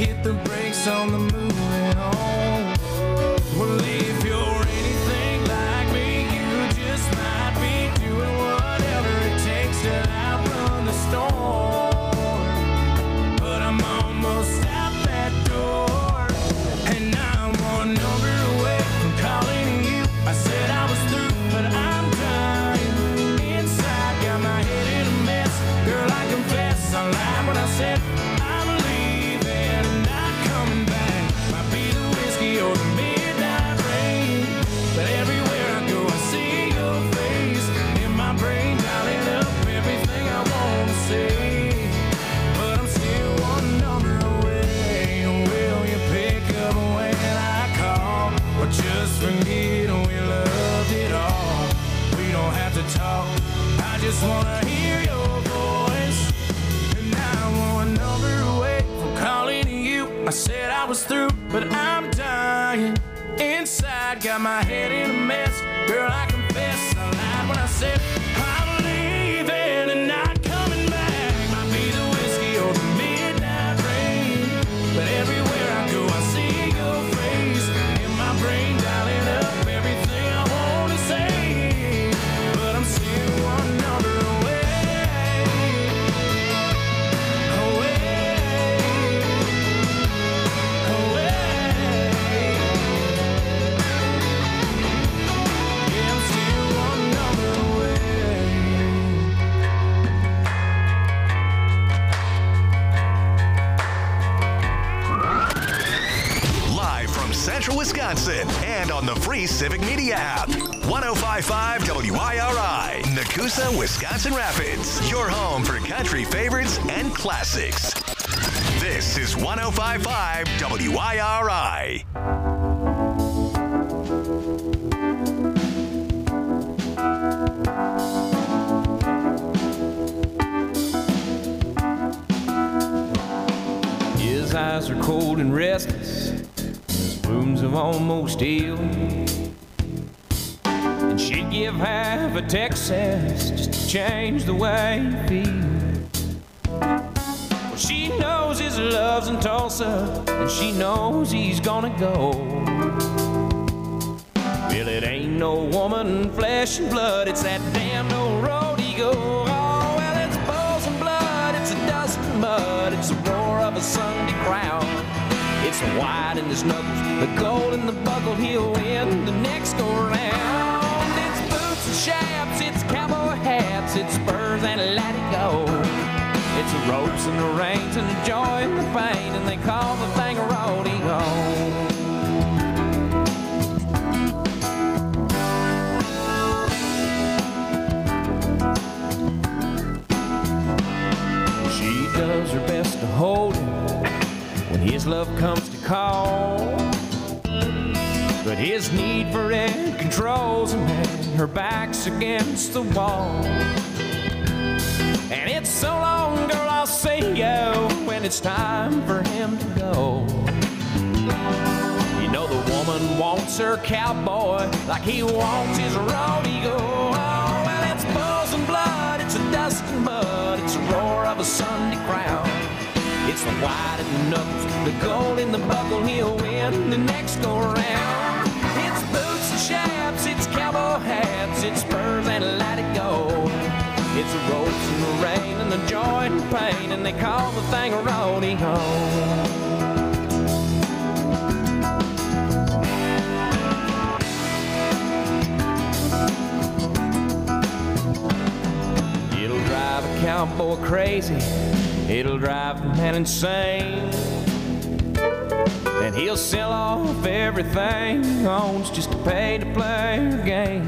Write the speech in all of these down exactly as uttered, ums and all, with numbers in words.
hit the brakes on the moving on. Well, if you're anything like me, you just might be doing whatever it takes to outrun the storm. But I'm almost out that door, and now I'm one number away from calling you. I said I was through, but I'm dying inside, got my head in a mess. Girl, I confess, I lied when I said I'm leaving and not coming back. Might be the whiskey or the midnight rain, but everywhere I go I see your face in my brain, dialing up everything I want to say. But I'm still one number away. Will you pick up when I call, or just forget we loved it all? We don't have to talk, I just wanna hear your voice. And now I'm one number away from calling you. I said I was through, but I'm dying inside, got my head in a mess. Girl, I confess, I lied when I said I'm leaving and not coming back. Might be the whiskey or the midnight rain, but everywhere I go I see your face in my brain, dialing up everything I want to say. But I'm still one number away, away, away. Yeah, I'm still one number away. Live from Central Wisconsin and on the free Civic Media app. one oh five point five W I R I, Nakusa, Wisconsin Rapids. Your home for country favorites and classics. This is one oh five point five W I R I. His eyes are cold and restless, his wounds have almost healed, and she'd give half a Texas just to change the way you feel. Well, she knows his love's in Tulsa, and she knows he's gonna go. Well, it ain't no woman, flesh and blood, it's that damn old road he go. Oh, well, it's bulls and blood, it's a dust and mud, it's the roar of a Sunday crowd. It's the white in his knuckles, the gold in the buckle, he'll win the next go round. It's boots and chaps, it's cowboy hats, it's spurs and let it go. It's the ropes and the reins and the joy and the pain, and they call the thing a rodeo. She does her best to hold him when his love comes to call, but his need for it controls him, and her back's against the wall. And it's so long, girl, I'll say yo when it's time for him to go. You know the woman wants her cowboy like he wants his rodeo. Oh, well, it's bulls and blood, it's a dust and mud, it's the roar of a Sunday crowd. It's the white in the knuckles, the gold in the buckle, he'll win the next go round. It's boots and chaps, it's cowboy hats, it's spurs and let it go. It's the ropes and the rain and the joy and the pain, and they call the thing a rodeo. It'll drive a cowboy crazy, it'll drive a man insane, and he'll sell off everything he owns just to pay to play her game.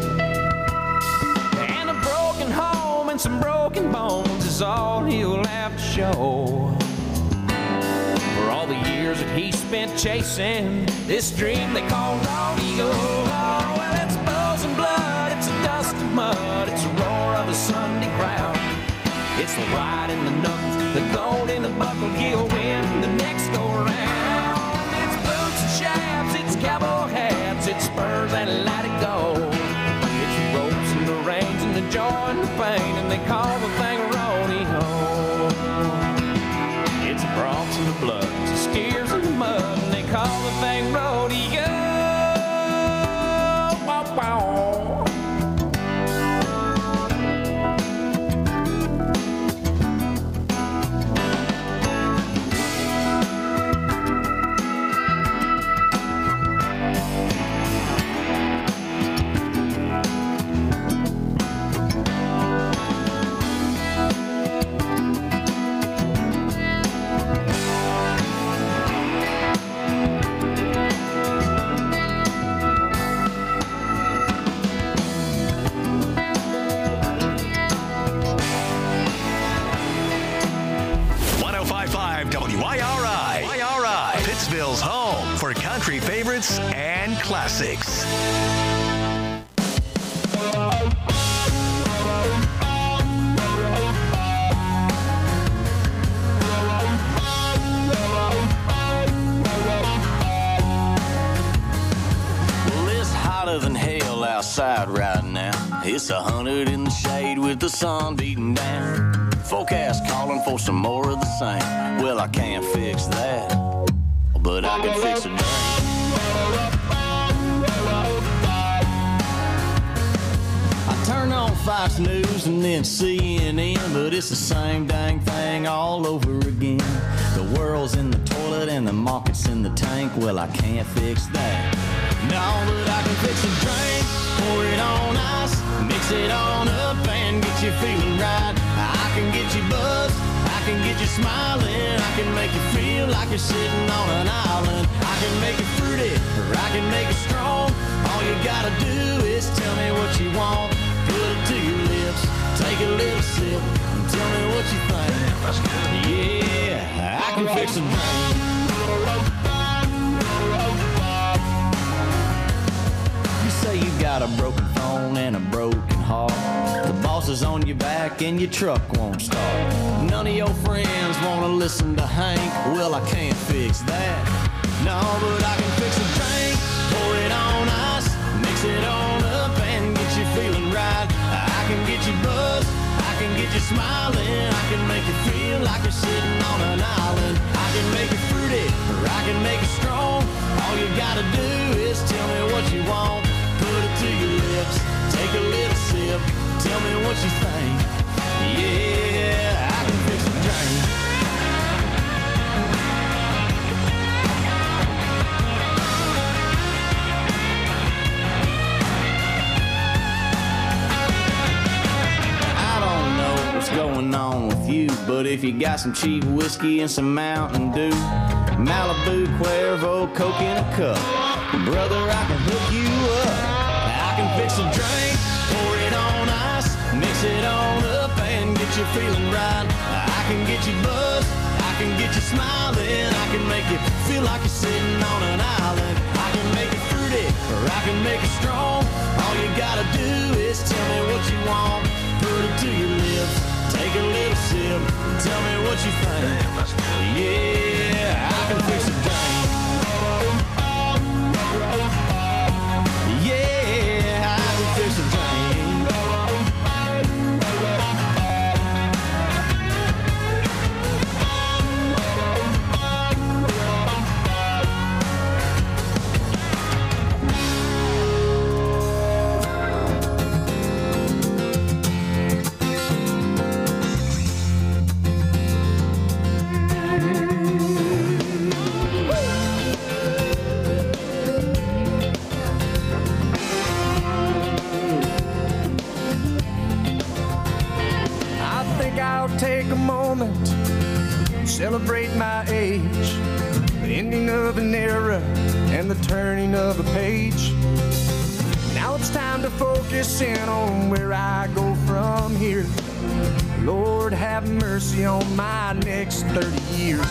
And a broken home and some broken bones is all he'll have to show for all the years that he spent chasing this dream they call rodeo. Oh, well, it's bulls and blood, it's a dust and mud, it's a roar of a Sunday crowd. It's the white in the knuckles, the gold in the buckle, he'll win the next go round. It's boots and chaps, it's cowboy hats, it's spurs and let it go. It's the ropes and the reins and the joy and the pain, and they call the thing a rodeo. It's the broncs and the bloods, the Batesville's home for country favorites and classics. Well, it's hotter than hell outside right now. It's a hundred in the shade with the sun beating down. Forecast calling for some more of the same. Well, I can't fix that, but I can fix a drink. I turn on Fox News and then C N N, but it's the same dang thing all over again. The world's in the toilet and the market's in the tank. Well, I can't fix that. No, but I can fix a drink. Pour it on ice, mix it on up and get you feeling right. I can get you buzzed, I can get you smiling. I can make you feel like you're sitting on an island. I can make it fruity, or I can make it strong. All you gotta do is tell me what you want. Put it to your lips, take a little sip, and tell me what you think. Yeah, I can fix a drink. Say you got a broken phone and a broken heart. The boss is on your back and your truck won't start. None of your friends wanna listen to Hank. Well, I can't fix that. No, but I can fix a drink. Pour it on ice, mix it on up and get you feeling right. I can get you buzzed, I can get you smiling. I can make you feel like you're sitting on an island. I can make it fruity, or I can make it strong. All you gotta do is tell me what you want. Put it to your lips, take a little sip, tell me what you think. Yeah, I can fix a drink. I don't know what's going on with you, but if you got some cheap whiskey and some Mountain Dew, Malibu, Cuervo, Coke in a cup, brother, I can hook you up. I can fix a drink, pour it on ice, mix it on up and get you feeling right. I can get you buzzed, I can get you smiling. I can make you feel like you're sitting on an island. I can make it fruity, or I can make it strong. All you gotta do is tell me what you want. Put it to your lips, take a little sip, tell me what you think. Yeah, I can fix a drink. Yeah, I can fix a drink. Take a moment, celebrate my age, the ending of an era and the turning of a page. Now it's time to focus in on where I go from here. Lord, have mercy on my next thirty years.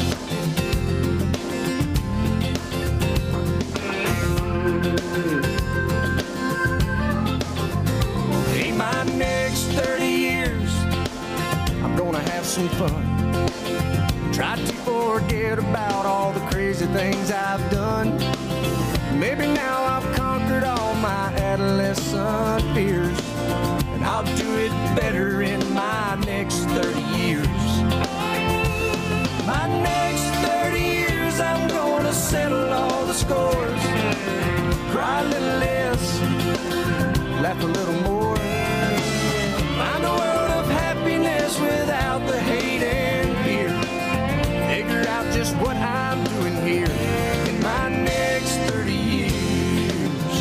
Hey, my next thirty years, I'm gonna have some fun. Try to forget about all the crazy things I've done. Maybe now I've conquered all my adolescent fears, and I'll do it better in my next thirty years. My next thirty years, I'm gonna settle all the scores. Cry a little less, laugh a little more. Find a world of happiness without the hate and fear. Figure out just what I'm doing here in my next thirty years.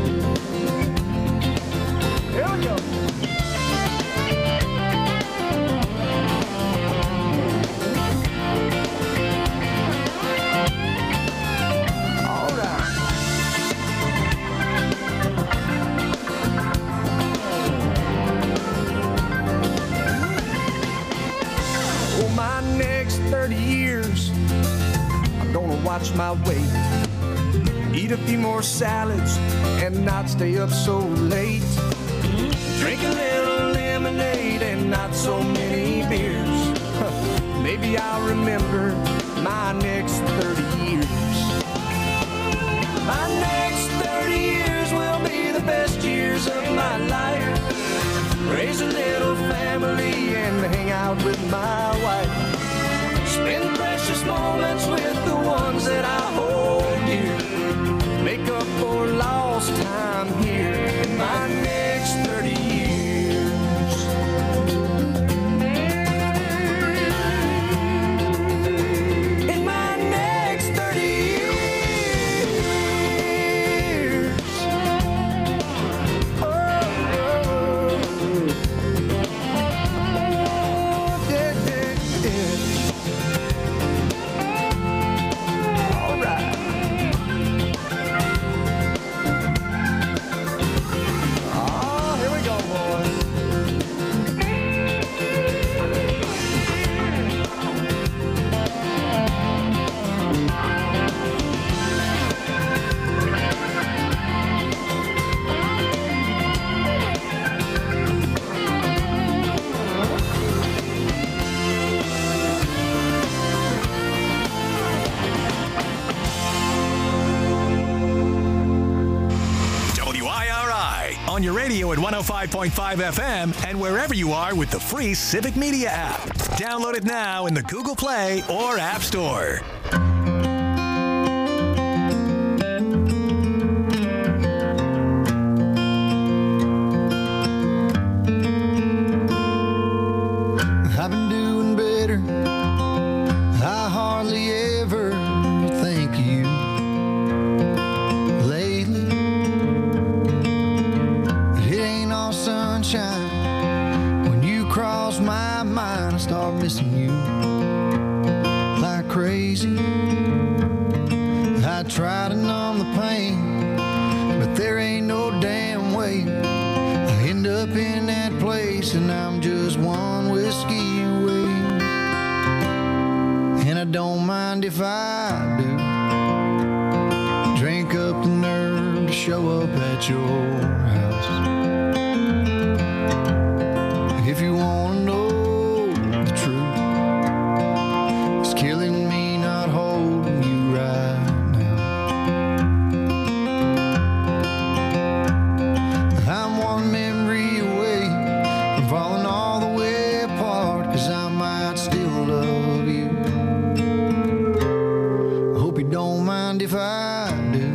Here we go. All right. Oh, my next thirty years, I'm gonna watch my weight. Eat a few more salads and not stay up so late. Drink a little lemonade and not so many beers. Maybe I'll remember my next thirty years. My next thirty years will be the best years of my life. Raise a little family and hang out with my wife. Spend precious moments with the ones that I hold dear. Make up for lost time here in my next thirty years. In my next thirty years. Oh, oh. Yeah, yeah, yeah. All right. On your radio at one oh five point five F M and wherever you are with the free Civic Media app. Download it now in the Google Play or App Store. I've been doing better. I hardly ever think of you lately. It ain't all sunshine. When you cross my mind, I start missing you like crazy. I try to numb the pain, but there ain't no damn way. I end up in that place and I'm just one whiskey away. And I don't mind if I do. Drink up the nerve to show up at your house. If you want to know the truth, it's killing me not holding you right now. I'm one memory away from falling all the way apart, 'cause I might still love you. I hope you don't mind if I do.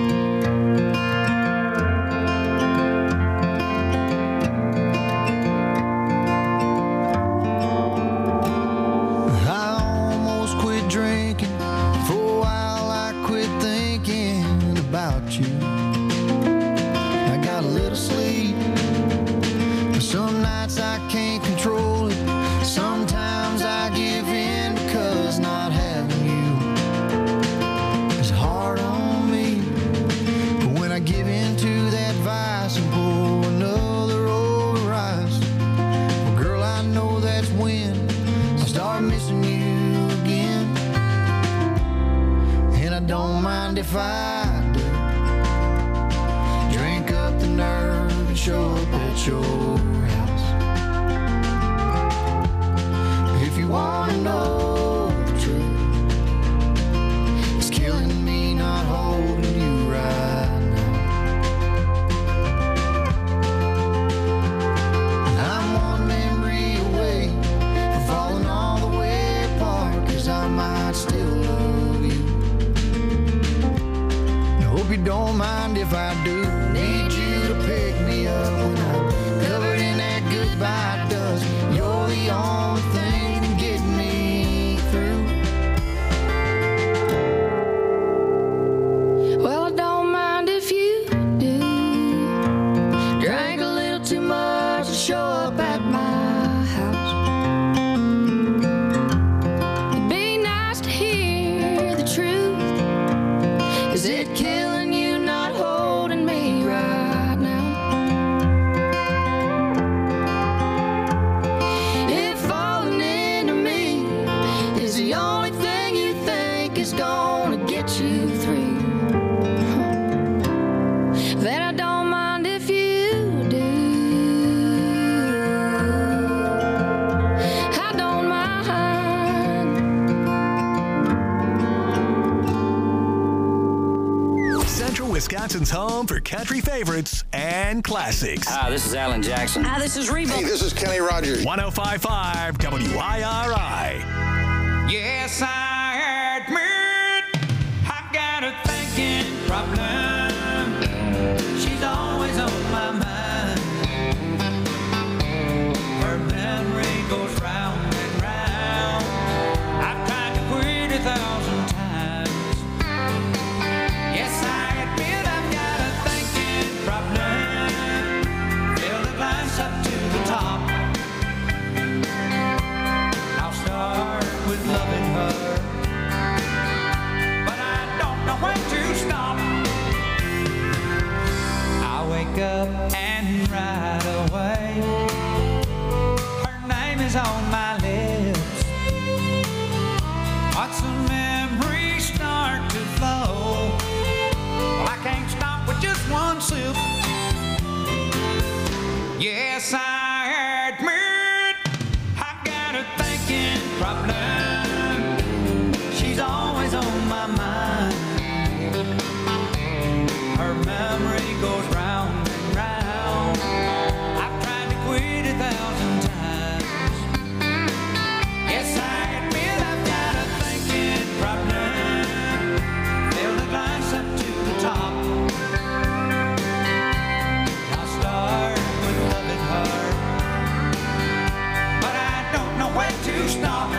Some nights I can't control it. Sometimes I give in because not having you is hard on me. But when I give in to that vice and pour another over ice, well, girl, I know that's when I start missing you again. And I don't mind if I do. Drink up the nerve and show up at your want to know the truth. It's killing me not holding you right now. I'm one memory away from falling all the way apart, 'cause I might still love you. I hope you don't mind if I do. Need you to pick me up when I'm covered in that goodbye dust. You're the only thing Is it killing you not holding me right is gonna get you through. Then I don't mind if you do. I don't mind. Central Wisconsin's home for country favorites and classics. Hi, this is Alan Jackson. Hi, this is Reba. Hey, this is Kenny Rogers. one oh five point five W I R I. Yes, I admit I've got a thinking problem. She's always on my mind. Her memory goes round and round. I've tried to quit a thousand times. Yes, I admit I've got a thinking problem. Fill the glass up to the top. I'll start with loving her, but I don't know when to stop. I wake up and right away her name is on my lips. Watch the memories start to flow. Well, I can't stop with just one sip. Yes, I admit I've got a thinking problem. She's always on my mind. Her memory goes round and round. I've tried to quit a thousand times. Yes, I admit I've got a thinking problem. Fill the glass up to the top. I'll start with loving her, but I don't know when to stop.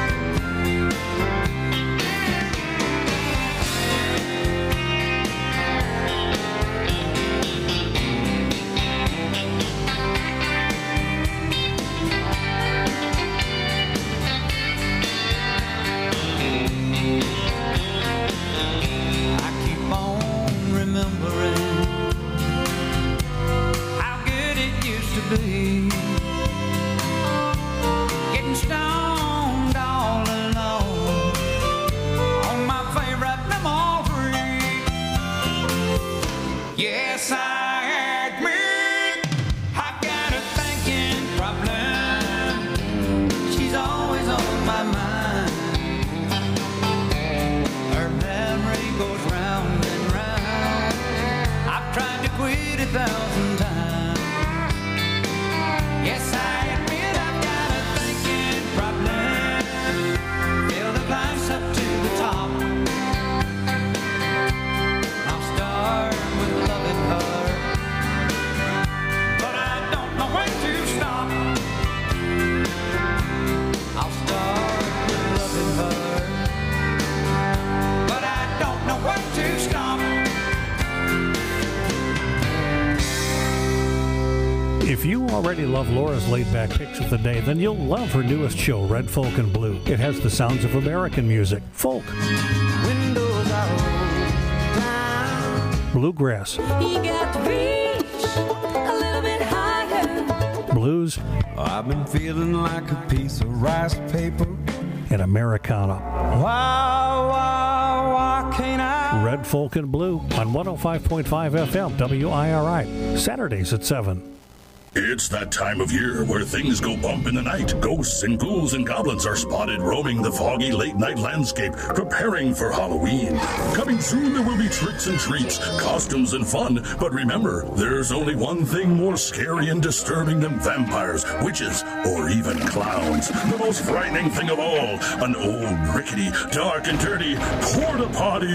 I keep on remembering how good it used to be. Getting stoned all alone on my favorite memory. Yes, I admit I've got a thinking problem. She's always on my mind. Her memory goes round and round. I've tried to quit a thousand times. Yes, I admit I've got a thinking problem. Fill the glass up to the top. I'll start with loving her, but I don't know when to stop. I'll start with loving her, but I don't know when to stop. If you already love Laura's laid-back picks of the day, then you'll love her newest show, Red Folk and Blue. It has the sounds of American music, folk, Windows are rolled down. bluegrass, You got to reach a little bit higher. blues, I've been feeling like a piece of rice paper. and Americana. Why, why, why can't I? Red Folk and Blue on one oh five point five F M W I R I, Saturdays at seven. It's that time of year where things go bump in the night. Ghosts and ghouls and goblins are spotted roaming the foggy late-night landscape, preparing for Halloween. Coming soon, there will be tricks and treats, costumes and fun. But remember, there's only one thing more scary and disturbing than vampires, witches, or even clowns. The most frightening thing of all, an old, rickety, dark and dirty porta potty.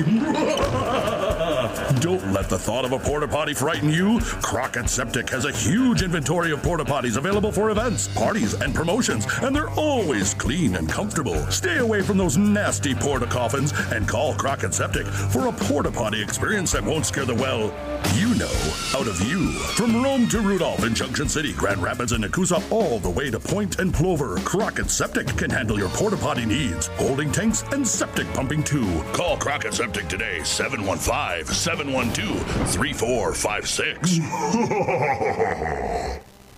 Don't let the thought of a porta potty frighten you. Crockett Septic has a huge inventory of porta potties available for events, parties, and promotions, and they're always clean and comfortable. Stay away from those nasty porta coffins and call Crockett Septic for a porta potty experience that won't scare the, well, you know, out of you. From Rome to Rudolph in Junction City, Grand Rapids, and Nakusa, all the way to Point and Plover, Crockett Septic can handle your porta potty needs, holding tanks and septic pumping too. Call Crockett Septic today, seven one five, seven one two, three four five six.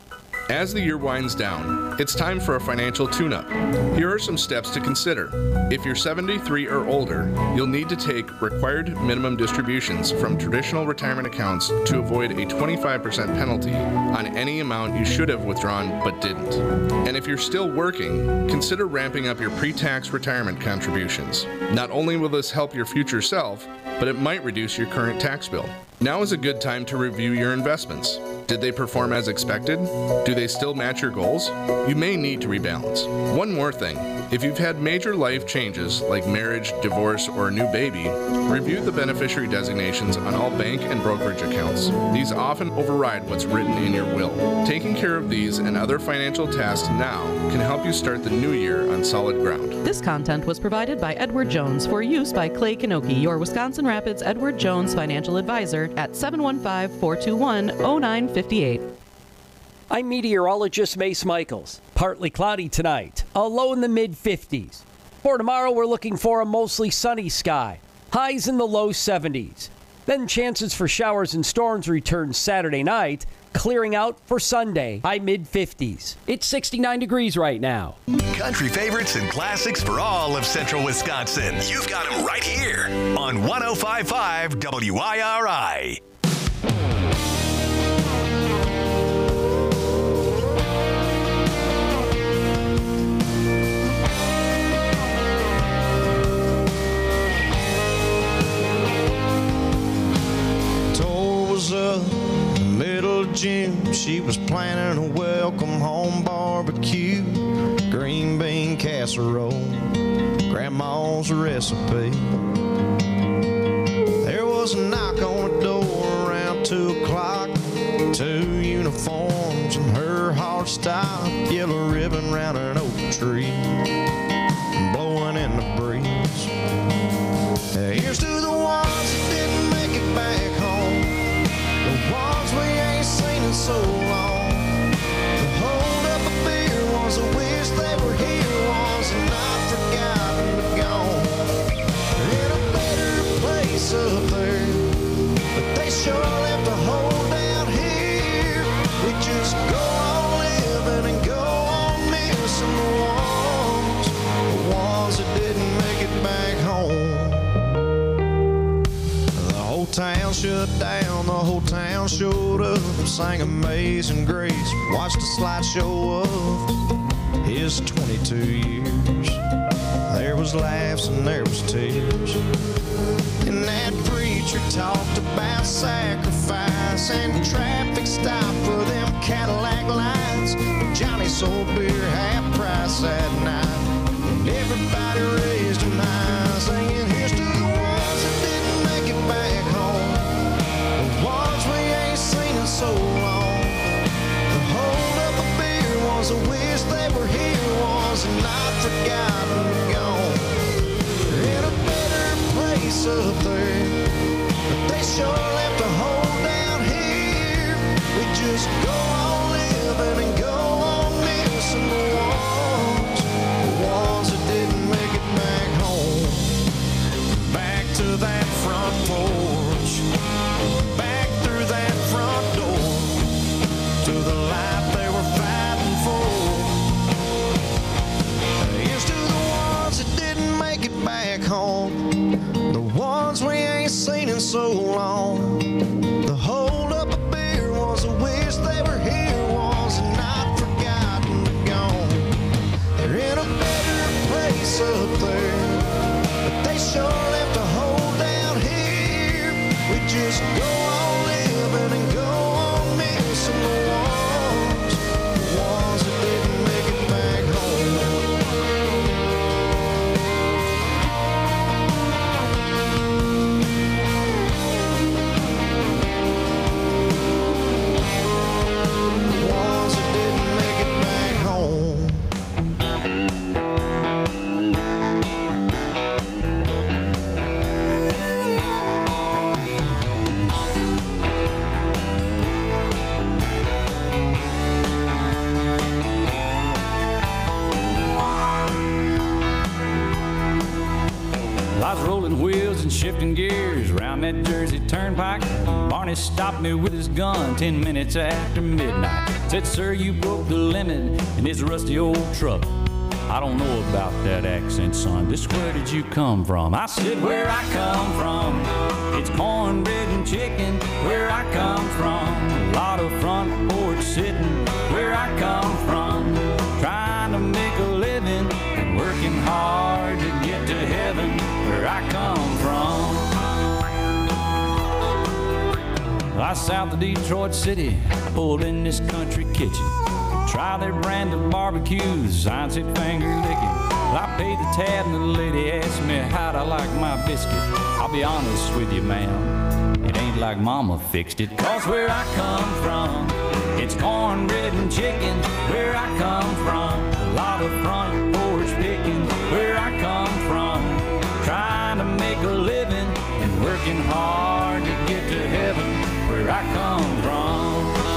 As the year winds down, it's time for a financial tune-up. Here are some steps to consider. If you're seventy-three or older, you'll need to take required minimum distributions from traditional retirement accounts to avoid a twenty-five percent penalty on any amount you should have withdrawn but didn't. And if you're still working, consider ramping up your pre-tax retirement contributions. Not only will this help your future self, but it might reduce your current tax bill. Now is a good time to review your investments. Did they perform as expected? Do they still match your goals? You may need to rebalance. One more thing. If you've had major life changes like marriage, divorce, or a new baby, review the beneficiary designations on all bank and brokerage accounts. These often override what's written in your will. Taking care of these and other financial tasks now can help you start the new year on solid ground. This content was provided by Edward Jones for use by Clay Kanoki, your Wisconsin Rapids Edward Jones financial advisor at seven one five, four two one, zero nine five eight. I'm meteorologist Mace Michaels. Partly cloudy tonight, a low in the mid fifties. For tomorrow, we're looking for a mostly sunny sky, highs in the low seventies. Then chances for showers and storms return Saturday night, clearing out for Sunday, high mid fifties. It's sixty-nine degrees right now. Country favorites and classics for all of central Wisconsin. You've got them right here on one oh five point five W I R I. Up middle of June, she was planning a welcome home barbecue, green bean casserole, grandma's recipe. There was a knock on the door around two o'clock, two uniforms and her hard stop, yellow ribbon round an oak tree, blowing in the breeze. Here's to the ones that didn't make it back home, the ones we ain't seen in so long. The hold up a beer was a wish they were here, was not forgotten but gone. They're in a better place up there, but they sure left a hole down here. We just go on living and go on missing the ones, the ones that didn't make it back home. The whole town shut down, the whole town showed up, sang Amazing Grace, watched a slideshow of his twenty-two years. There was laughs and there was tears, and that preacher talked about sacrifice and traffic stop for them Cadillac lights. Johnny sold beer half price that night, and everybody raised their eyes, singing, here's to the ones that didn't make it back home, the ones we ain't seen in so long. The hold up a beer was a wish they were here, was not forgotten but gone. They're in a better place up there, but they sure left a hole down here. We just go on living and go on missing the ones, the ones that didn't make it back home. Back to that front porch, back through that front door, to the life they were fighting for. Here's to the ones that didn't make it back home, the ones we ain't seen in so long. The hold up a beer was a wish they were here, was not forgotten but gone. They're in a better place up there, but they sure left a hole down here. We just go on living and go on missing the ones, the ones that didn't make it back home. The ones that didn't make it back home. rolling wheels and shifting gears round that Jersey turnpike. Barney stopped me with his gun ten minutes after midnight. Said, sir, you broke the limit in his rusty old truck. I don't know about that accent, son. Just where did you come from? I said, where I come from, it's cornbread and chicken. Where I come from, a lot of front porch sitting. Where I come from, trying to make a living and working hard to get to heaven. Where I come from, I south of Detroit City, pulled in this country kitchen. Try their brand of barbecues, sign said finger licking. I paid the tab and the lady asked me how'd I like my biscuit. I'll be honest with you, ma'am, it ain't like mama fixed it. Cause where I come from, it's cornbread and chicken. Where I come from, a lot of front porch picking. Where I come from, trying to make a living and working hard to get to heaven. Where I come from.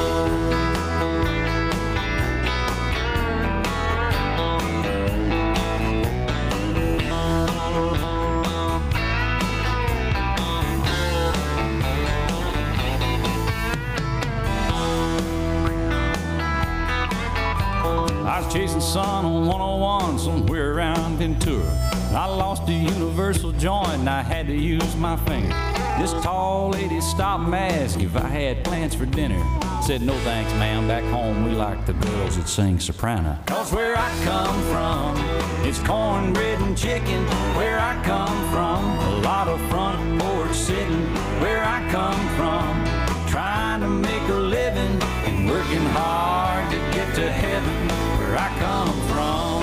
I was chasing sun on one oh one somewhere around Ventura. I lost a universal joint and I had to use my finger. This tall lady stopped and asked if I had plans for dinner. Said, no thanks, ma'am, back home we like the girls that sing soprano. Cause where I come from, it's cornbread and chicken. Where I come from, a lot of front porch sitting. Where I come from, trying to make a living and working hard to get to heaven. Where I come from.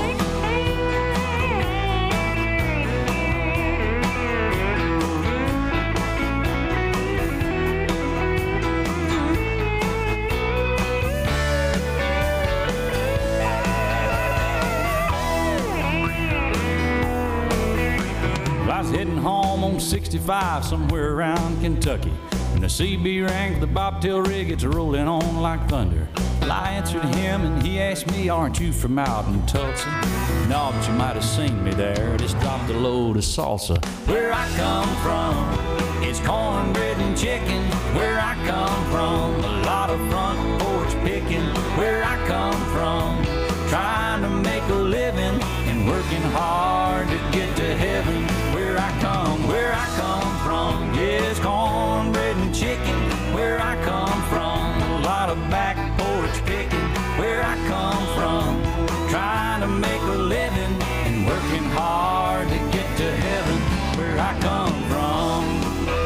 I was heading home on sixty-five somewhere around Kentucky. When the C B rang for the bobtail rig, it's rolling on like thunder. Well, I answered him and he asked me, aren't you from out in Tulsa? No, but you might have seen me there. Just dropped a load of salsa. Where I come from, it's cornbread and chicken. Where I come from, a lot of front porch picking. Where I come from, trying to make a living and working hard to get to heaven. Where I come, where I come from, yes, cornbread and chicken. Where I come from, a lot of back porch picking. Where I come from, trying to make a living and working hard to get to heaven. Where I come from,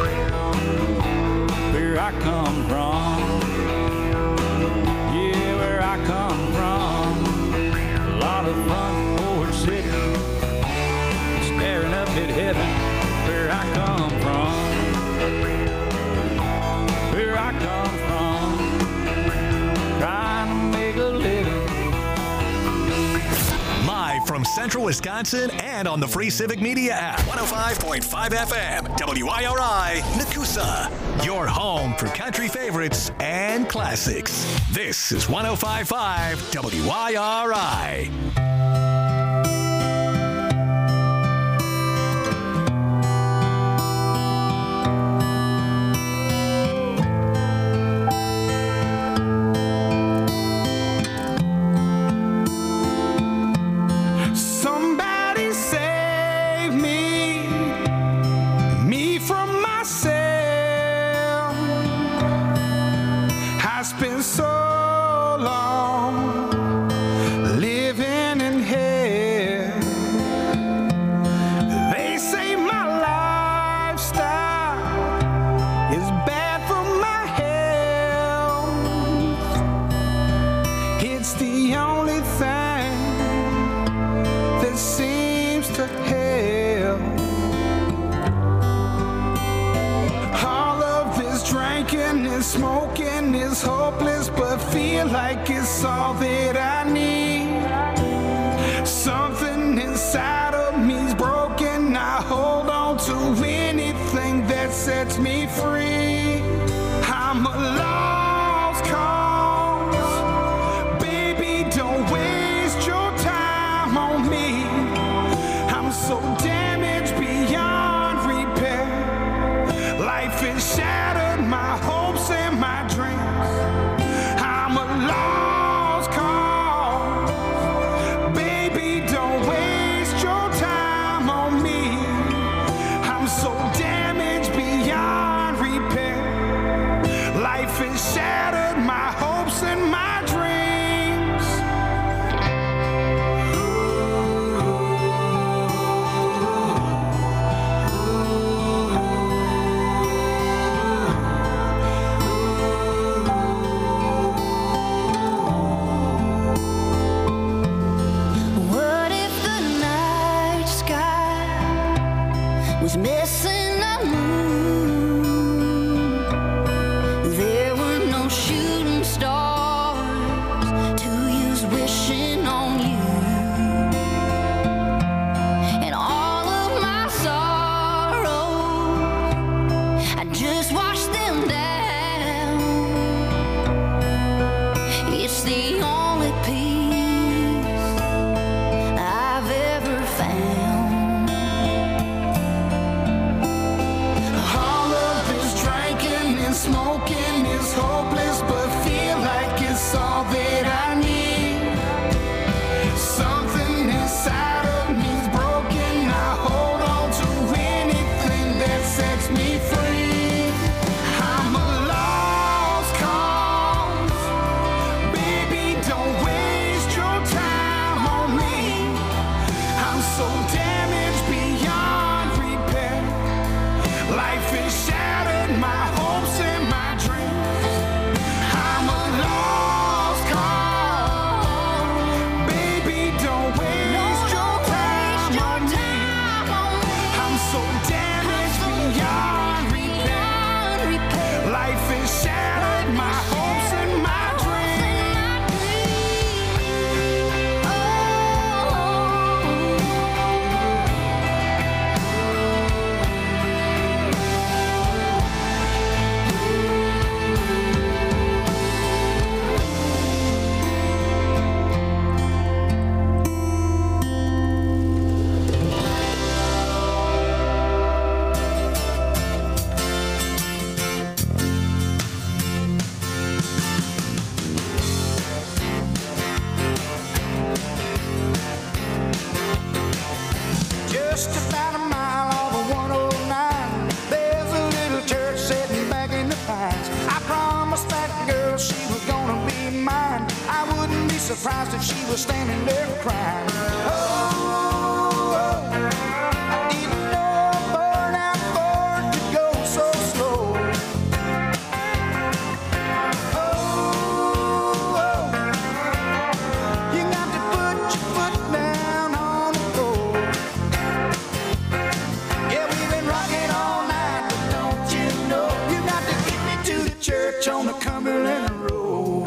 where I come from, yeah, where I come from, a lot of front porch sitting, staring up at heaven. Where I come from, where I come from, trying to make a living. Live from Central Wisconsin and on the free Civic Media app. one oh five point five F M, W I R I, Nakusa. Your home for country favorites and classics. This is one oh five point five W I R I. Smoking is hopeless, but feel like it's all that I need. Something inside of me's broken. I hold on to anything that sets me free. I'm a lost cause. Baby, don't waste your time on me. I'm so damaged beyond reason. Missing the moon. There were no shooting stars to use wishing on you. And all of my sorrows, I just washed them down. It's the only peace I've ever found. All of this drinking and smoking is hopeless, but feel like it's all that I need. Something inside of me's broken. I hold on to anything that sets me free. I'm a lost cause. Baby, don't waste your time on me. I'm so damaged beyond repair. Life has shattered my hopes and my dreams. I'm a lost cause. Baby, don't waste your time on me. I'm so damaged beyond repair. Life has shattered my hopes and my Just about a mile off of one oh nine, there's a little church sitting back in the pines. I promised that girl she was gonna be mine. I wouldn't be surprised if she was standing there crying. Oh, oh, I didn't know a burnout Ford could go so slow. Oh, oh, you got to put your foot down on the floor. Yeah, we've been rocking all night, but don't you know you got to get me to the church on the Cumberland Road.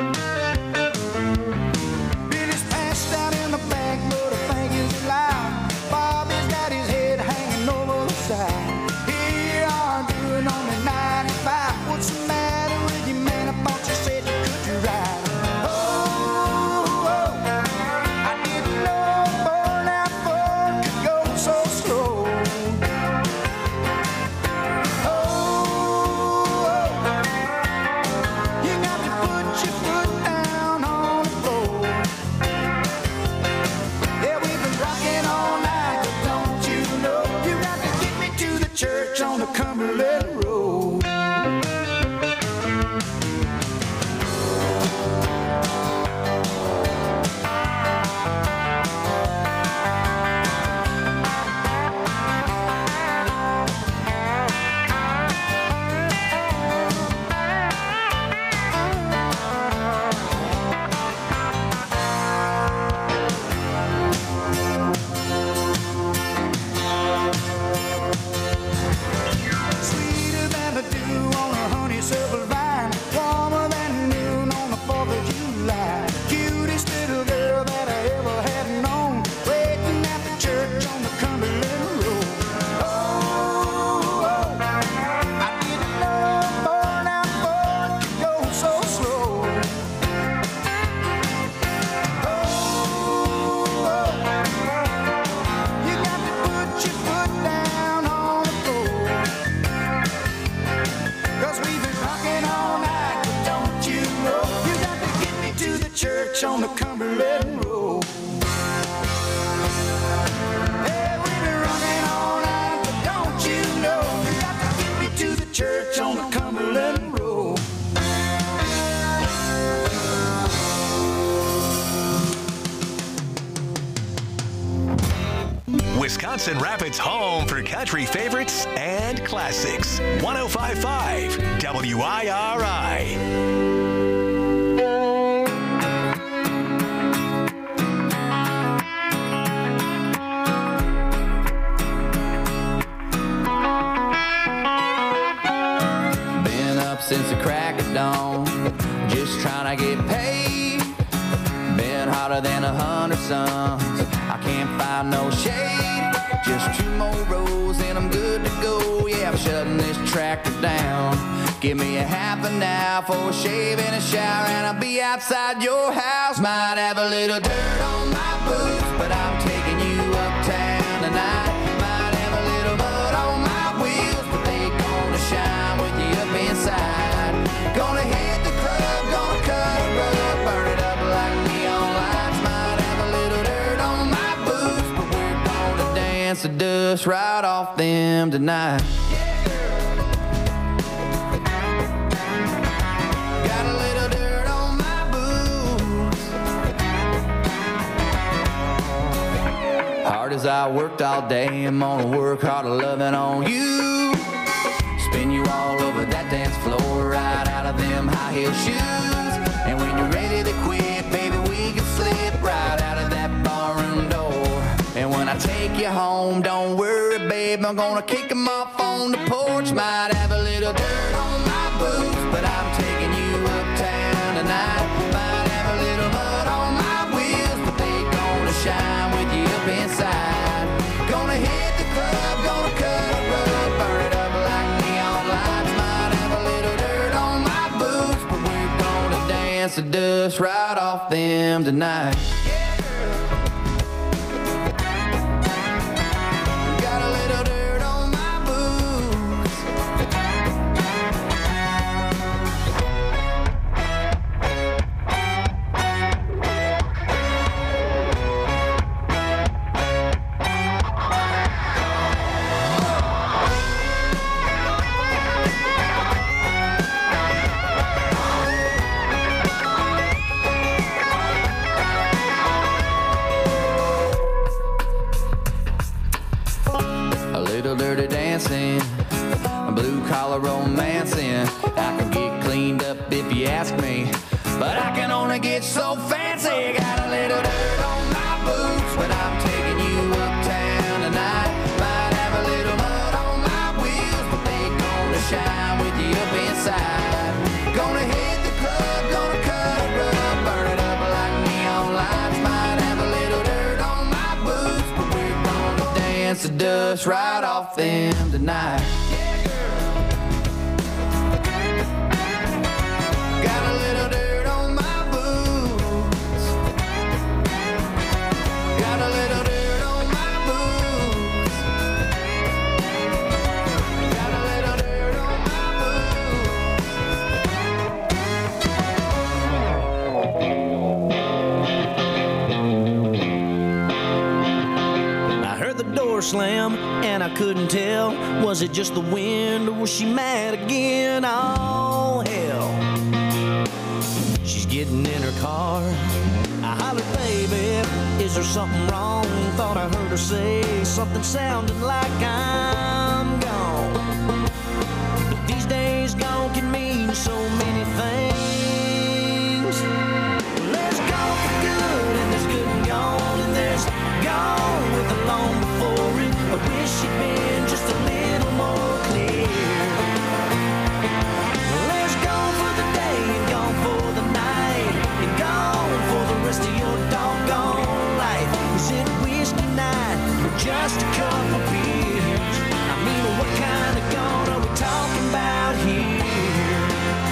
Billy's passed out in the back, but I think he's alive. Bobby's got his head hanging over the side. Here you are doing only ninety-five. What's the matter with you, man? I thought you said you could ride. Oh, oh, I didn't know a burnout Ford could go so slow. Oh, oh, you got to put your foot down on the floor. Yeah, we've been rocking all night, but don't you know you got to get me to the church on the Cumberland Road. Sweeter than the dew on a honeysuckle vine, warmer than noon on the fourth of July. Cutest little girl that I ever had known, waiting at the church on the Cumberland Road. Oh, oh, I didn't know a burnout Ford could go so slow. Oh, oh, you got to put your foot down on the floor. Cause we've been rocking all night, but don't you know you got to get me to the church on the Cumberland Road. Hey, we've been rocking all night, but don't you know you got to get me to the church on the Cumberland Road. Wisconsin Rapids' home for country favorites and classics. one oh five point five W I R I. since the crack of dawn. Just trying to get paid. Been hotter than a hundred suns. I can't find no shade. Just two more rows and I'm good to go. Yeah, I'm shutting this tractor down. Give me a half an hour for a shave and a shower, and I'll be outside your house. Might have a little dirt on my boots, but I'm taking you uptown tonight. Might have a little mud on my wheels, but they gonna shine with you up inside. Gonna hit the club, gonna cut a rug, burn it up like neon lights. Might have a little dirt on my boots, but we're gonna dance the dust right off them tonight. Hard as I worked all day, I'm gonna work harder loving on you. Spin you all over that dance floor, right out of them high heel shoes. And when you're ready to quit, baby, we can slip right out of that barroom door. And when I take you home, don't worry, babe, I'm gonna kick them off on the porch. Might have a little dirt on my boots, but I'm taking you uptown tonight. Might have a little mud on my wheels, but they gonna shine with you up inside. Gonna hit the club, gonna cut a rug, burn it up like neon lights. Might have a little dirt on my boots, but we're gonna dance the dust right off them tonight. Got a little dirt on my boots. Dirty dancing, blue collar romancing. I can get cleaned up if you ask me, but I can only get so fancy. Got a little dirt on my boots, but I'm taking you uptown tonight. Might have a little mud on my wheels, but they gonna shine with you up inside. Gonna hit the club, gonna cut a rug, burn it up like neon lights. Might have a little dirt on my boots, but we're gonna dance the dust right off them tonight. Yeah, girl. Got a little dirt on my boots. Got a little dirt on my boots. Got a little dirt on my boots. I heard the door slam and I couldn't tell, was it just the wind or was she mad again? Oh hell, she's getting in her car. I hollered, baby, is there something wrong? Thought I heard her say something sounding like I'm gone. But these days gone can mean so many things. There's gone for good and there's good and gone, and there's gone with the long before it. I wish she'd been just a little more clear. There's gone for the day and gone for the night, and gone for the rest of your doggone life. Is it whiskey night or just a couple beers? I mean, what kind of gone are we talking about here?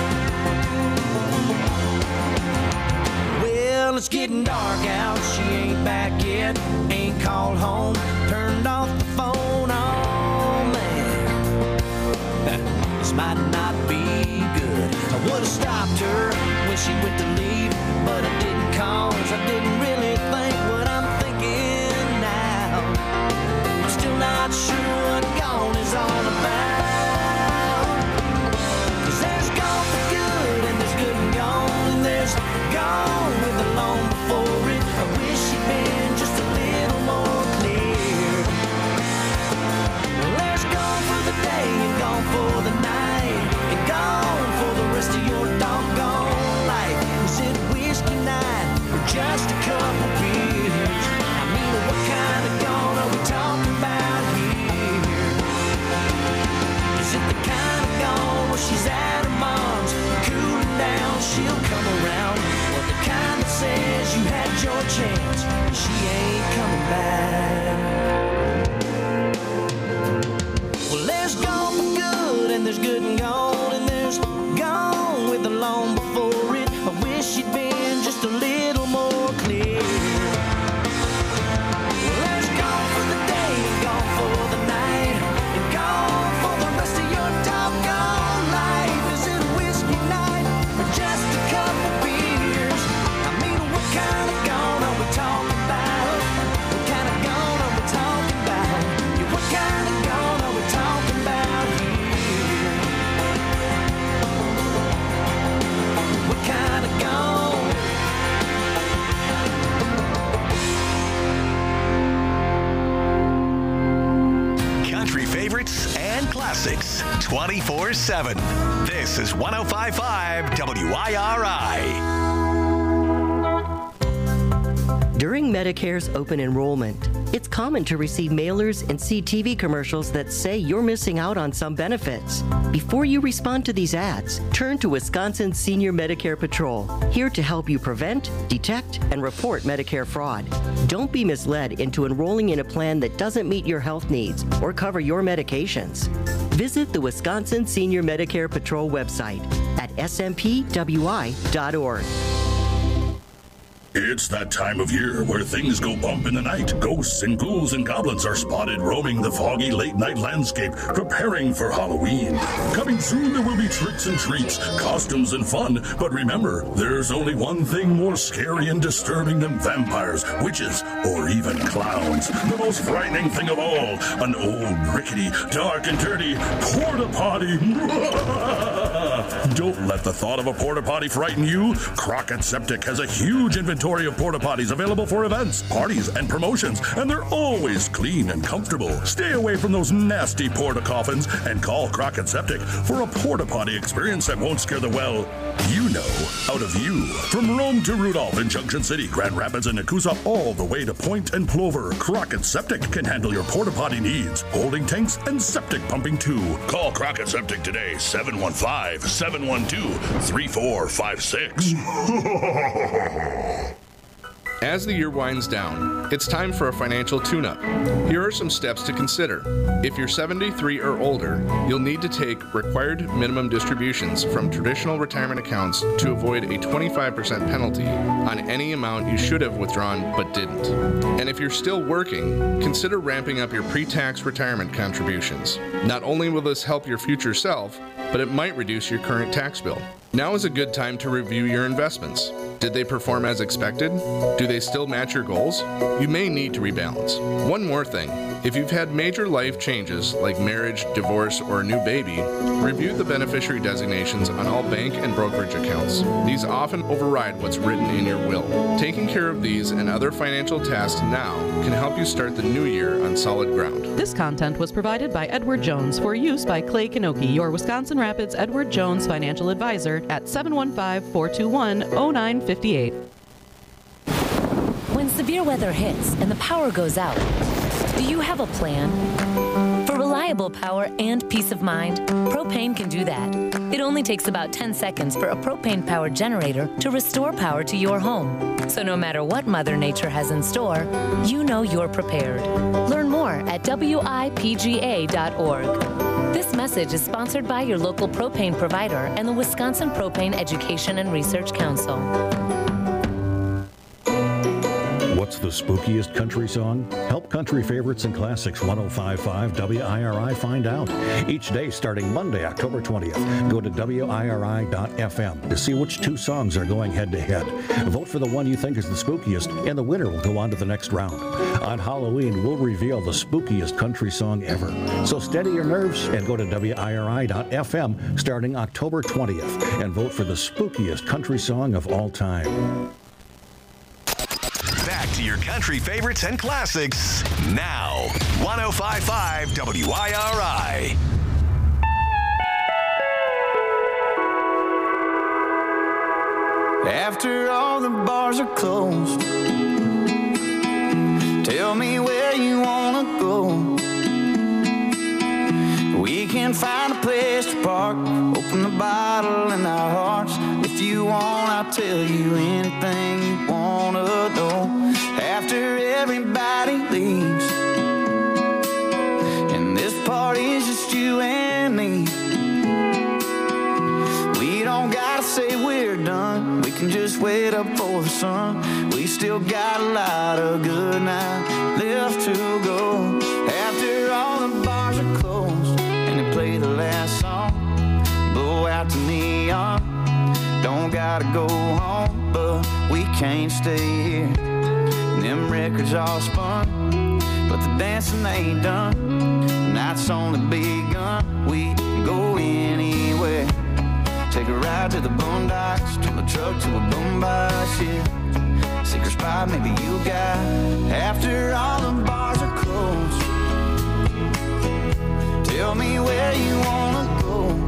Well, it's getting dark out, she ain't back yet, ain't called home, turned off the phone. Oh man, this might not be good. I would have stopped her when she went to leave, but I didn't, cause I didn't really think what I'm thinking now. I'm still not sure what gone is all about. Cause there's gone for good and there's good and gone, and there's gone with the long before it. I wish she'd been just a little more clear. There's gone for the day and gone for the night, and gone for the rest of your doggone life. Is it whiskey night no chance. She ain't coming back. Well, there's gone for good, and there's good and gone, and there's gone with the long before it. I wish she'd been just a little more clear. Well, there's gone for the day, and gone for the night, and gone for the rest of your doggone life. Is it a whiskey night, or just a couple beers? I mean, what kind of gone are we talking about? What kind of gone are we talking about? Yeah, what kind of gone are we talking about here? What kind of gone? Country favorites and classics twenty-four seven. This is one oh five point five W I R I. During Medicare's open enrollment, it's common to receive mailers and see T V commercials that say you're missing out on some benefits. Before you respond to these ads, turn to Wisconsin Senior Medicare Patrol, here to help you prevent, detect, and report Medicare fraud. Don't be misled into enrolling in a plan that doesn't meet your health needs or cover your medications. Visit the Wisconsin Senior Medicare Patrol website at s m p w i dot org. It's that time of year where things go bump in the night. Ghosts and ghouls and goblins are spotted roaming the foggy late-night landscape, preparing for Halloween. Coming soon, there will be tricks and treats, costumes and fun. But remember, there's only one thing more scary and disturbing than vampires, witches, or even clowns. The most frightening thing of all, an old, rickety, dark and dirty porta potty. Don't let the thought of a porta potty frighten you. Crockett Septic has a huge inventory of porta potties available for events, parties, and promotions, and they're always clean and comfortable. Stay away from those nasty porta coffins and call Crockett Septic for a porta potty experience that won't scare the, well, you know, out of you. From Rome to Rudolph in Junction City, Grand Rapids, and Nakusa, all the way to Point and Plover, Crockett Septic can handle your porta potty needs, holding tanks and septic pumping too. Call Crockett Septic today, seven one five, seven one two, three four five six. As the year winds down, it's time for a financial tune-up. Here are some steps to consider. If you're seventy-three or older, you'll need to take required minimum distributions from traditional retirement accounts to avoid a twenty-five percent penalty on any amount you should have withdrawn but didn't. And if you're still working, consider ramping up your pre-tax retirement contributions. Not only will this help your future self, but it might reduce your current tax bill. Now is a good time to review your investments. Did they perform as expected? Do they still match your goals? You may need to rebalance. One more thing. If you've had major life changes like marriage, divorce, or a new baby, review the beneficiary designations on all bank and brokerage accounts. These often override what's written in your will. Taking care of these and other financial tasks now can help you start the new year on solid ground. This content was provided by Edward Jones for use by Clay Kanoki, your Wisconsin Rapids Edward Jones financial advisor at seven one five, four two one, oh nine five eight. When severe weather hits and the power goes out, do you have a plan? For reliable power and peace of mind, Propane can do that. It only takes about ten seconds for a propane-powered generator to restore power to your home. So no matter what Mother Nature has in store, you know you're prepared. Learn more at W I P G A dot org. This message is sponsored by your local propane provider and the Wisconsin Propane Education and Research Council. What's the spookiest country song? Help country favorites and classics one oh five point five W I R I find out. Each day starting Monday, October twentieth, go to W I R I dot F M to see which two songs are going head to head. Vote for the one you think is the spookiest, and the winner will go on to the next round. On Halloween, we'll reveal the spookiest country song ever. So steady your nerves and go to W I R I dot F M starting October twentieth and vote for the spookiest country song of all time. Back to your country favorites and classics now. one oh five point five W I R I. After all the bars are closed, tell me where you wanna go. We can find a place to park, open the bottle in our hearts. If If you want, I'll tell you anything you wanna know. After everybody leaves, and this party's just you and me, we don't gotta say we're done. We can just wait up for the sun. We still got a lot of good night left to go. After all the bars are closed and they play the last song, blow out the neon. Don't gotta go home, but we can't stay here. And them records all spun, but the dancing ain't done. Night's only begun. We can go anywhere. Take a ride to the boondocks, turn the truck to a boombox, yeah. Secret spot maybe you got. After all the bars are closed, tell me where you wanna go.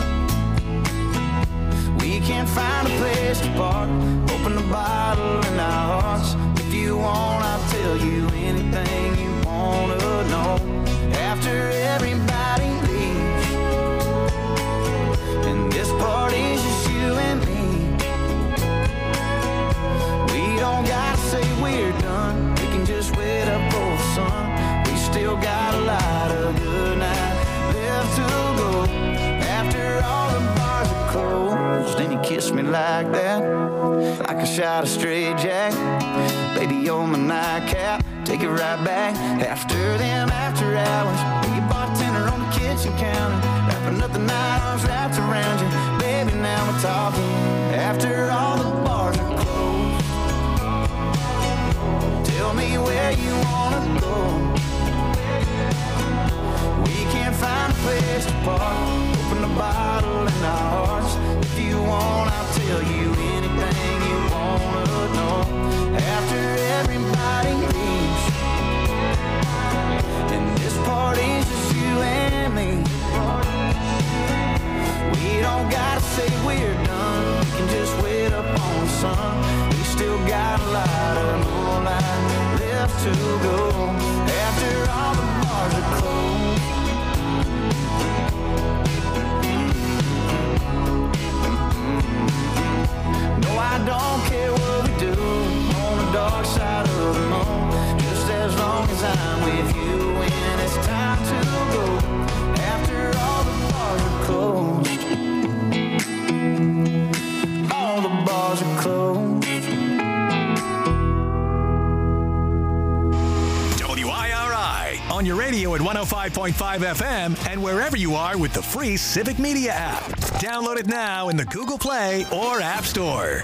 We can't find a place to park. Open the bottle in our hearts. If you want, I'll tell you anything you wanna know. After everybody leaves, and this party's just you and me, we don't gotta say we're done. We can just wait up for the sun. We still got a lot of good night left to go. After all the bars are closed, then you kiss me like that, like a shot of straight jack. Baby, you're my nightcap, take it right back. After them after hours, be a bartender on the kitchen counter, wrapping up the night, arms wrapped around you. Baby, now we're talking. After all the bars are closed, tell me where you wanna go. We can't find a place to park. Open the bottle in our hearts. If you want, I'll tell you anything you wanna know. After everybody leaves, and this party's just you and me, we don't gotta say we're done. We can just wait up on the sun. We still got a lot of moonlight left to go. After all the bars are closed, no, I don't care what we do on the dark side of the moon, just as long as I'm with you when it's time to go. After all the bars are closed, all the bars are closed. W I R I on your radio at one oh five point five F M and wherever you are with the free Civic Media app. Download it now in the Google Play or App Store.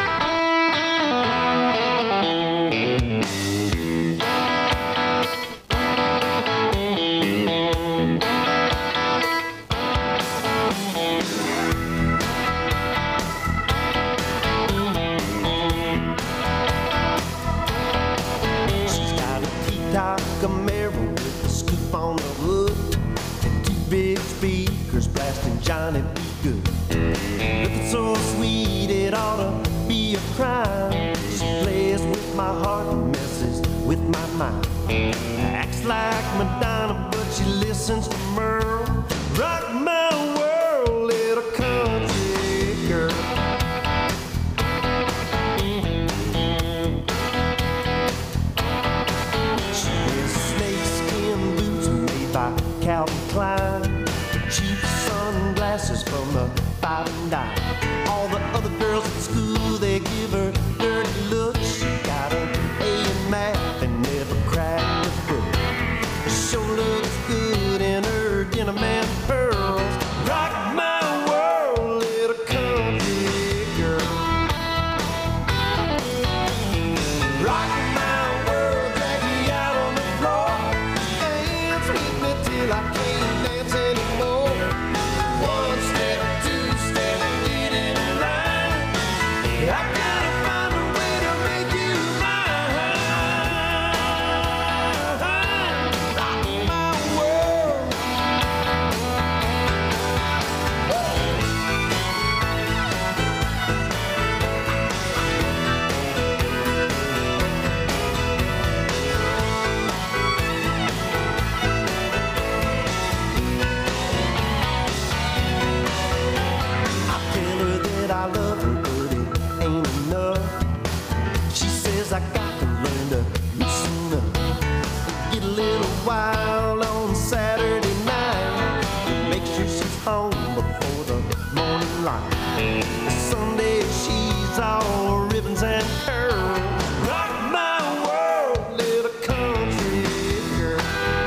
She's got a P-top Camaro with a scoop on the hood and two big speakers blasting Johnny B. Good. Looking so sweet, it ought to be a crime. She plays with my heart and messes with my mind. Acts like Madonna, but she listens to Merle. Rock my world, little country girl. She wears snakeskin boots made by Calvin Klein, cheap sunglasses from the five and dime. All the other girls at school, they give her dirty looks. She got an A in math and never cracked a book. She sure looks good in her denim and pearls. Rock my world, little country girl. Rock my world, drag me out on the floor. Dance with me till I can't dance anymore. One step, two step, get in line. I gotta find a way to make you make sure she's home before the morning light. Sunday she's all ribbons and curls. Rock my world, little country girl.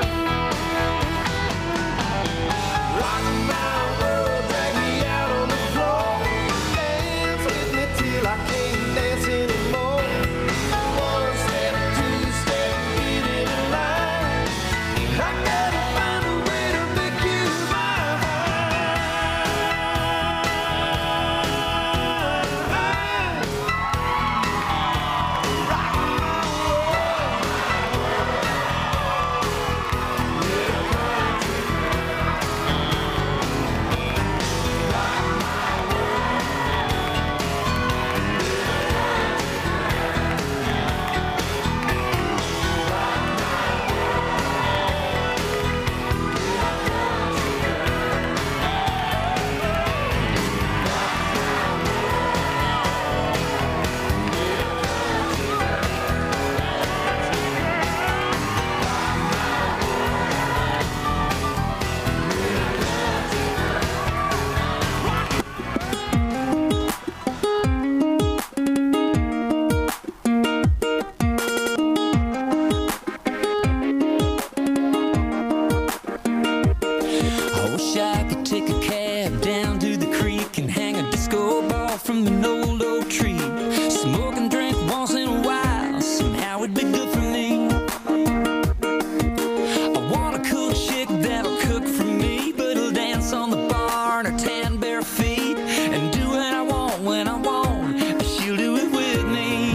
Rock my world, drag me out on the floor. Dance with me till I can't dance anymore. One step, two step, get in line. I gotta find a way to make you mine. I wish I could take a cab down to the creek and hang a disco ball from an old oak tree. Smoke and drink once in a while, somehow it'd be good for me. I want a cool chick that'll cook for me, but will dance on the bar in her tan bare feet and do what I want when I want. She'll do it with me.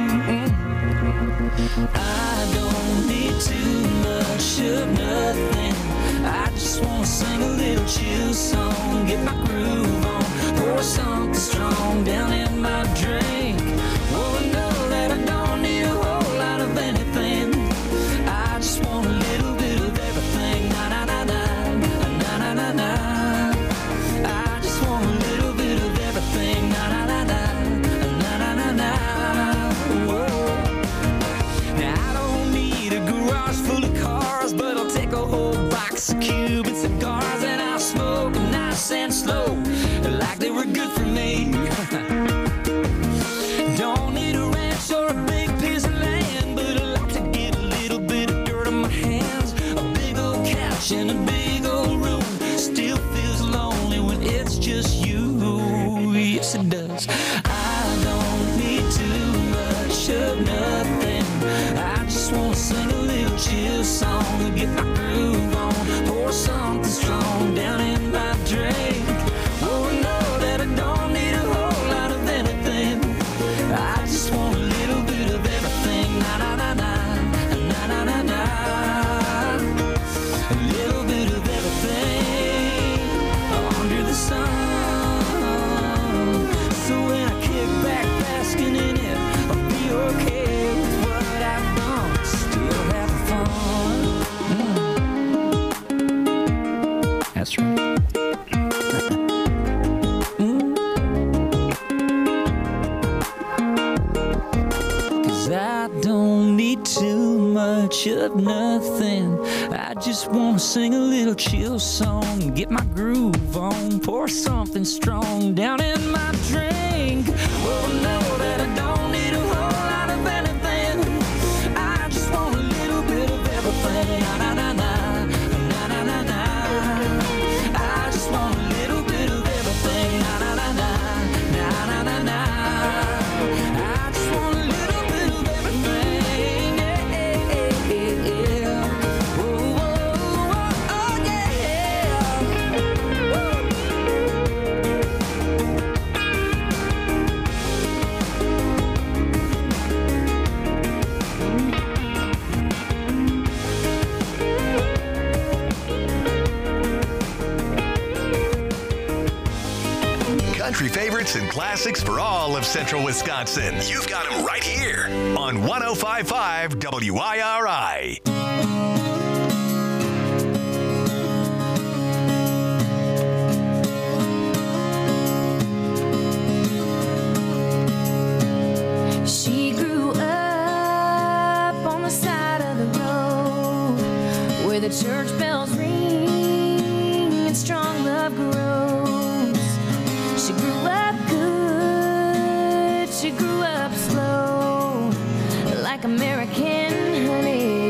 I don't need too much of nothing. I just wanna sing a little chill song, get my groove on, pour something strong down in my drink. Oh, know that I don't need a whole lot of anything. I just want a little bit of everything. Na na na na, na na na na. I just want a little bit of everything. Na na na na, na na na na. Whoa. Now I don't need a garage full of cars, but I'll take a whole box of Cuban cigars and I'll smoke them nice and slow, like they were good for me. Don't need a ranch or a big piece of land, but I like to get a little bit of dirt on my hands. A big old couch in a big old room still feels lonely when it's just you. Yes, it does. I don't need too much of nothing. I just wanna sing a little chill song and get my groove on, pour something strong down in my drink. Oh, know that I don't need a whole lot of anything. I just want a little bit of everything. Na na na na, na na na na. A little bit of everything under the sun. So when I kick back basking in it, I'll be okay with what I've done. Still having fun. Mm. That's right. Cause I don't need too much of nothing. I just wanna sing a little chill song, get my groove on, pour something strong down in my drink. Well, know that I don't need a whole lot of anything. I just want a little bit of everything. Na na na na, na na na na. I just want a little bit of everything. Na na na na, na na na na. I just want a little bit of everything. Yeah, yeah, yeah, yeah. Oh, oh, oh, oh, yeah. Country favorites and classics for all of central Wisconsin. You've got them right here on one oh five point five W I R I. She grew up on the side of the road where the church bells ring and strong love grows. She grew up good, she grew up slow, like American honey.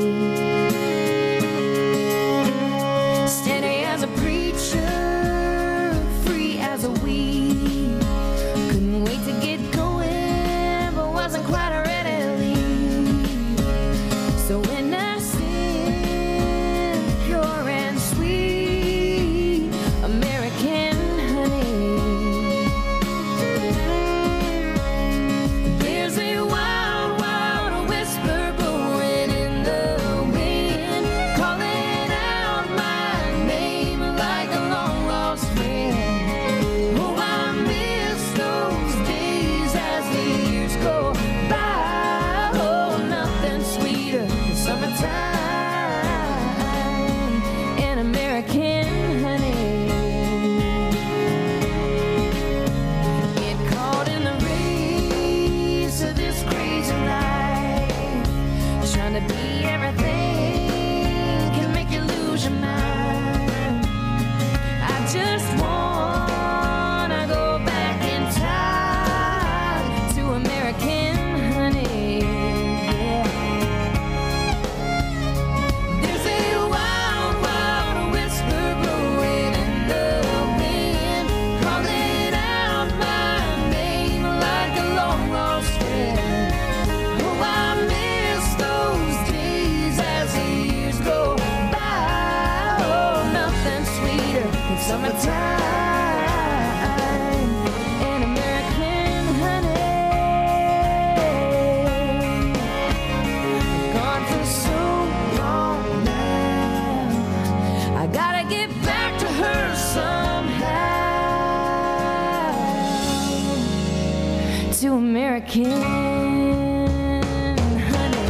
Steady as a preacher, free as a weed. Couldn't wait to get going, but wasn't quite ready to leave. So when I sing pure and sweet American honey, there's a wild, wild whisper blowing in the wind, calling out my name like a long lost friend. Oh, I miss those days as the years go by. Oh, nothing sweeter than summertime and American honey. Get caught in the race of this crazy life, trying to be everything can make you lose your mind. I just wanna go back in time to American honey. Yeah. There's a wild, wild whisper blowing in the wind, calling out my name like a long lost friend. Oh, I miss those days as the years go by. Oh, nothing sweeter than summertime and American honey. Gone for so long now, I gotta get back to her somehow. To American honey.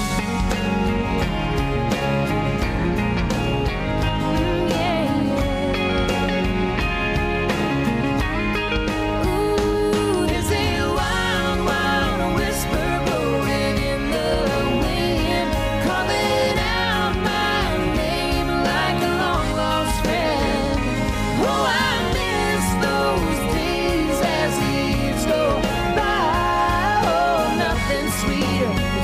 Mm, yeah, yeah. Ooh, there's a wild, wild whisper blowing in the wind, calling out my name like a long lost friend. Oh, I miss those days as the years go by. Oh, nothing sweeter than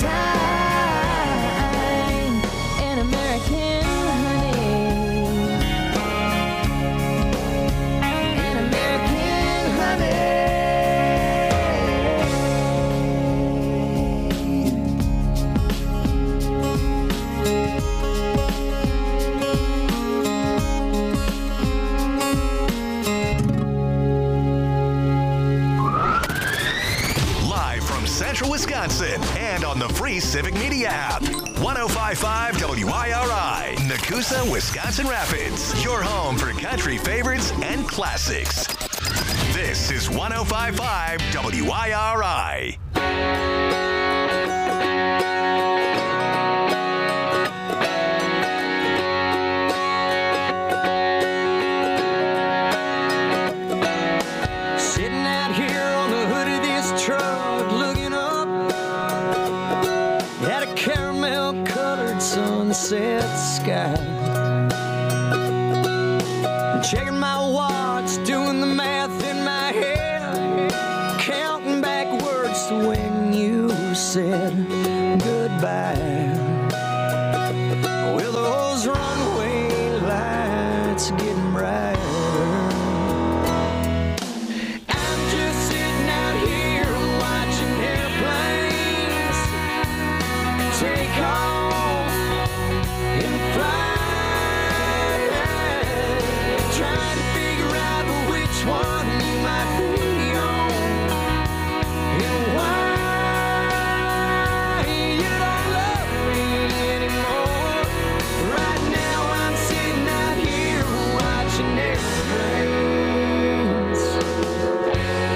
summertime and American honey. And American honey. Live from Central Wisconsin and on the free Civic Media app. one oh five point five W I R I, Nakusa, Wisconsin Rapids. Your home for country favorites and classics. This is one oh five point five W I R I. Sitting out here on the hood of this truck, looking up at a caramel colored sunset sky. Checking my watch, doing the math in my head, counting backwards to when you said goodbye. Well, those runway lights are getting bright.